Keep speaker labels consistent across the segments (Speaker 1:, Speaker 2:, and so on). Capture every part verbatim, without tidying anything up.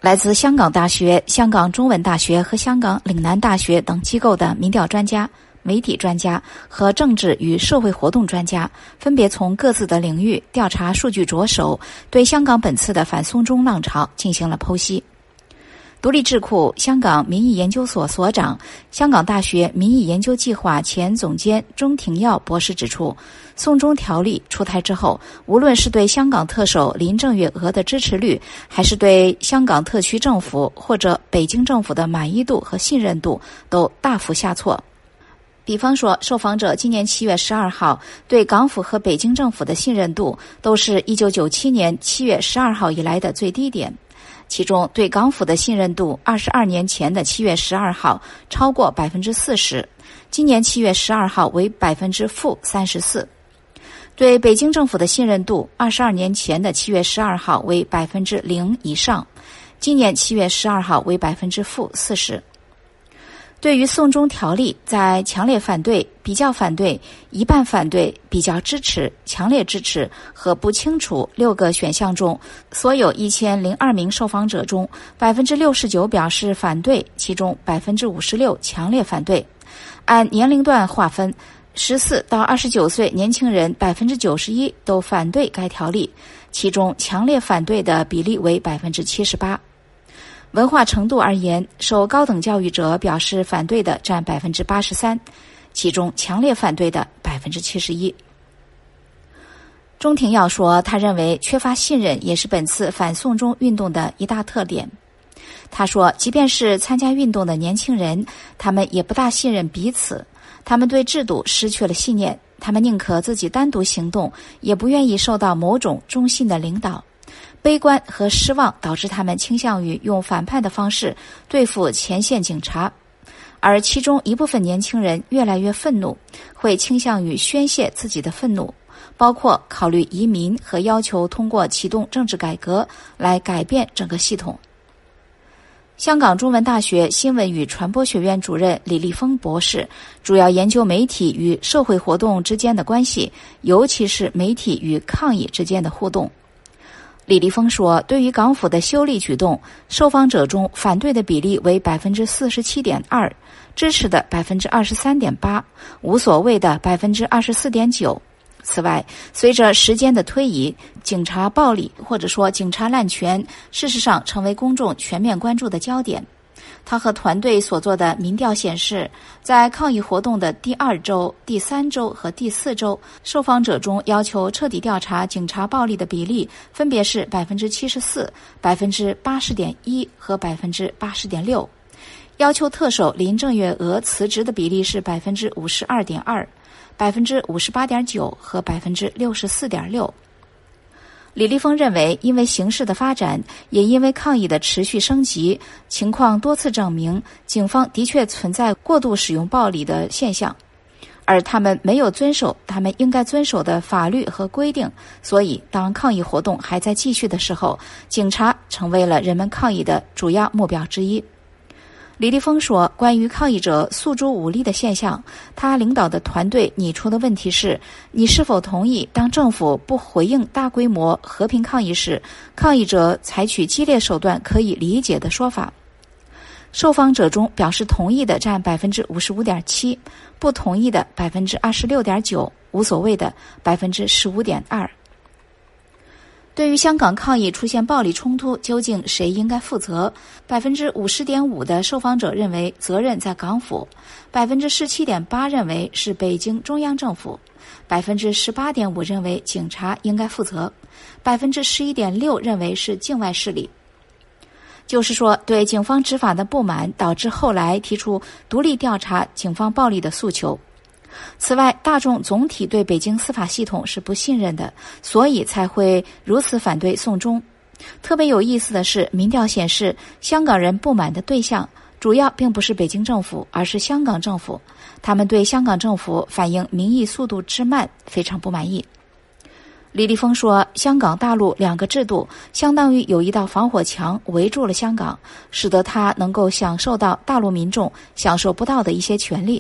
Speaker 1: 来自香港大学、香港中文大学和香港岭南大学等机构的民调专家、媒体专家和政治与社会活动专家，分别从各自的领域调查数据着手，对香港本次的反送中浪潮进行了剖析。独立智库香港民意研究所所长、香港大学民意研究计划前总监钟庭耀博士指出，送中条例出台之后，无论是对香港特首林郑月娥的支持率，还是对香港特区政府或者北京政府的满意度和信任度都大幅下挫。比方说，受访者今年七月十二号对港府和北京政府的信任度都是一九九七年七月十二号以来的最低点。其中对港府的信任度，二十二年前的七月十二号超过百分之四十，今年七月十二号为百分之负三十四。对北京政府的信任度，二十二年前的七月十二号为百分之零以上，今年七月十二号为百分之负四十。对于送中条例，在强烈反对、比较反对、一半反对、比较支持、强烈支持和不清楚六个选项中，所有一千零二名受访者中，百分之六十九表示反对，其中百分之五十六强烈反对。按年龄段划分，十四到二十九岁年轻人百分之九十一都反对该条例，其中强烈反对的比例为百分之七十八。文化程度而言，受高等教育者表示反对的占百分之八十三，其中强烈反对的百分之七十一。钟庭耀说，他认为缺乏信任也是本次反送中运动的一大特点。他说，即便是参加运动的年轻人，他们也不大信任彼此，他们对制度失去了信念，他们宁可自己单独行动，也不愿意受到某种中心的领导。悲观和失望导致他们倾向于用反叛的方式对付前线警察，而其中一部分年轻人越来越愤怒，会倾向于宣泄自己的愤怒，包括考虑移民和要求通过启动政治改革来改变整个系统。香港中文大学新闻与传播学院主任李立峰博士主要研究媒体与社会活动之间的关系，尤其是媒体与抗议之间的互动。李立峰说，对于港府的修例举动，受访者中反对的比例为百分之四十七点二，支持的百分之二十三点八，无所谓的百分之二十四点九。此外，随着时间的推移，警察暴力或者说警察滥权，事实上成为公众全面关注的焦点。他和团队所做的民调显示，在抗议活动的第二周、第三周和第四周，受访者中要求彻底调查警察暴力的比例分别是百分之七十四、百分之八十点一和百分之八十点六。要求特首林郑月娥辞职的比例是百分之五十二点二、百分之五十八点九和百分之六十四点六。李立峰认为，因为形势的发展，也因为抗议的持续升级，情况多次证明，警方的确存在过度使用暴力的现象，而他们没有遵守他们应该遵守的法律和规定，所以当抗议活动还在继续的时候，警察成为了人们抗议的主要目标之一。李立峰说，关于抗议者诉诸武力的现象，他领导的团队拟出的问题是，你是否同意当政府不回应大规模和平抗议时，抗议者采取激烈手段可以理解的说法。受访者中表示同意的占百分之五十五点七，不同意的百分之二十六点九，无所谓的百分之十五点二。对于香港抗议出现暴力冲突，究竟谁应该负责？百分之五十点五的受访者认为责任在港府，百分之十七点八认为是北京中央政府，百分之十八点五认为警察应该负责，百分之十一点六认为是境外势力。就是说，对警方执法的不满导致后来提出独立调查警方暴力的诉求。此外，大众总体对北京司法系统是不信任的，所以才会如此反对送中。特别有意思的是，民调显示，香港人不满的对象主要并不是北京政府，而是香港政府。他们对香港政府反映民意速度之慢非常不满意。李立峰说，香港大陆两个制度相当于有一道防火墙围住了香港，使得他能够享受到大陆民众享受不到的一些权利。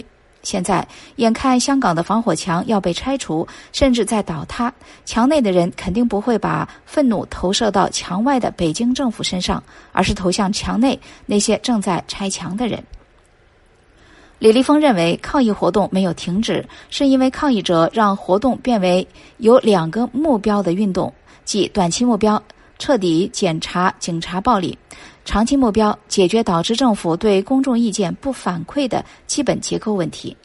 Speaker 1: 现在眼看香港的防火墙要被拆除，甚至在倒塌，墙内的人肯定不会把愤怒投射到墙外的北京政府身上，而是投向墙内那些正在拆墙的人。李立峰认为抗议活动没有停止，是因为抗议者让活动变为有两个目标的运动，即短期目标彻底检查警察暴力，长期目标解决导致政府对公众意见不反馈的基本结构问题。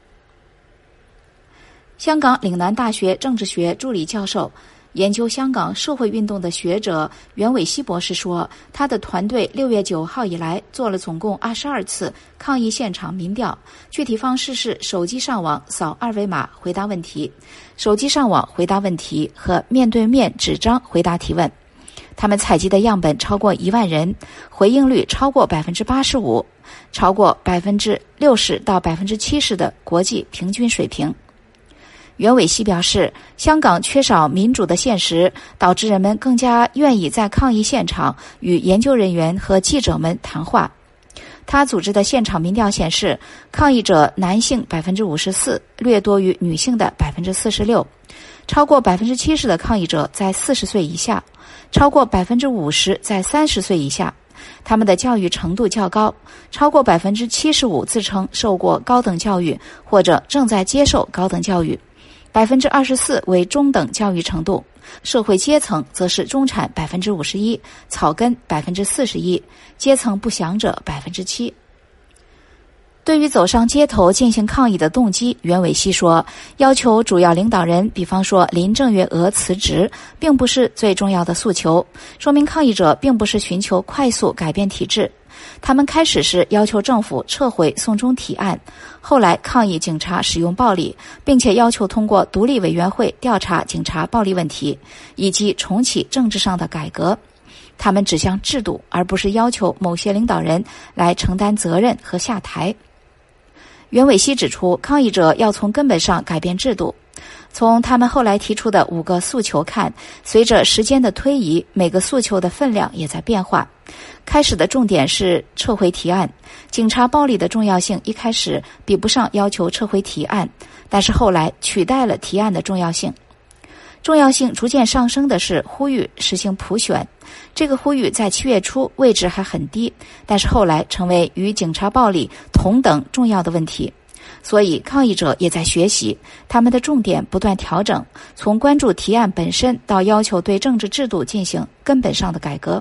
Speaker 1: 香港岭南大学政治学助理教授、研究香港社会运动的学者袁伟希博士说，他的团队六月九号以来做了总共二十二次抗议现场民调，具体方式是手机上网扫二维码回答问题，手机上网回答问题和面对面纸张回答提问。他们采集的样本超过一万人，回应率超过百分之八十五，超过百分之六十到百分之七十的国际平均水平。袁伟希表示，香港缺少民主的现实，导致人们更加愿意在抗议现场与研究人员和记者们谈话。他组织的现场民调显示，抗议者男性百分之五十四，略多于女性的百分之四十六，超过百分之七十的抗议者在四十岁以下，超过百分之五十在三十岁以下。他们的教育程度较高，超过百分之七十五自称受过高等教育或者正在接受高等教育。百分之二十四为中等教育程度，社会阶层则是中产百分之五十一，草根百分之四十一，阶层不详者百分之七。对于走上街头进行抗议的动机，袁伟希说，要求主要领导人，比方说林郑月娥辞职，并不是最重要的诉求，说明抗议者并不是寻求快速改变体制。他们开始是要求政府撤回送中提案，后来抗议警察使用暴力，并且要求通过独立委员会调查警察暴力问题，以及重启政治上的改革。他们指向制度，而不是要求某些领导人来承担责任和下台。袁伟希指出，抗议者要从根本上改变制度。从他们后来提出的五个诉求看，随着时间的推移，每个诉求的分量也在变化。开始的重点是撤回提案，警察暴力的重要性一开始比不上要求撤回提案，但是后来取代了提案的重要性。重要性逐渐上升的是呼吁实行普选，这个呼吁在七月初位置还很低，但是后来成为与警察暴力同等重要的问题。所以抗议者也在学习，他们的重点不断调整，从关注提案本身到要求对政治制度进行根本上的改革。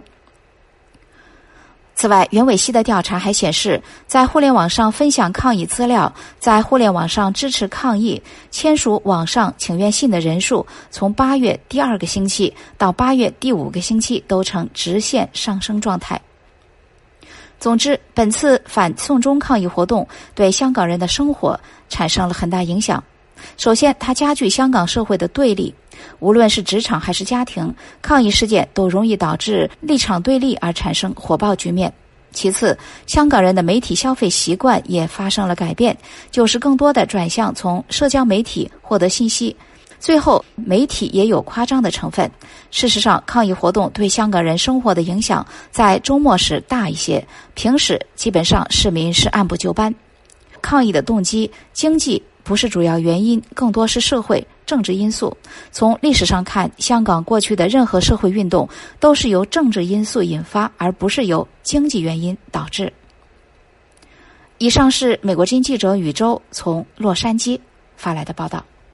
Speaker 1: 此外，袁伟希的调查还显示，在互联网上分享抗议资料，在互联网上支持抗议、签署网上请愿信的人数，从八月第二个星期到八月第五个星期都呈直线上升状态。总之，本次反送中抗议活动对香港人的生活产生了很大影响。首先，它加剧香港社会的对立，无论是职场还是家庭，抗议事件都容易导致立场对立而产生火爆局面。其次，香港人的媒体消费习惯也发生了改变，就是更多的转向从社交媒体获得信息。最后，媒体也有夸张的成分。事实上，抗议活动对香港人生活的影响在周末时大一些，平时基本上市民是按部就班。抗议的动机，经济不是主要原因，更多是社会政治因素。从历史上看，香港过去的任何社会运动都是由政治因素引发，而不是由经济原因导致。以上是美国之音记者宇宙从洛杉矶发来的报道。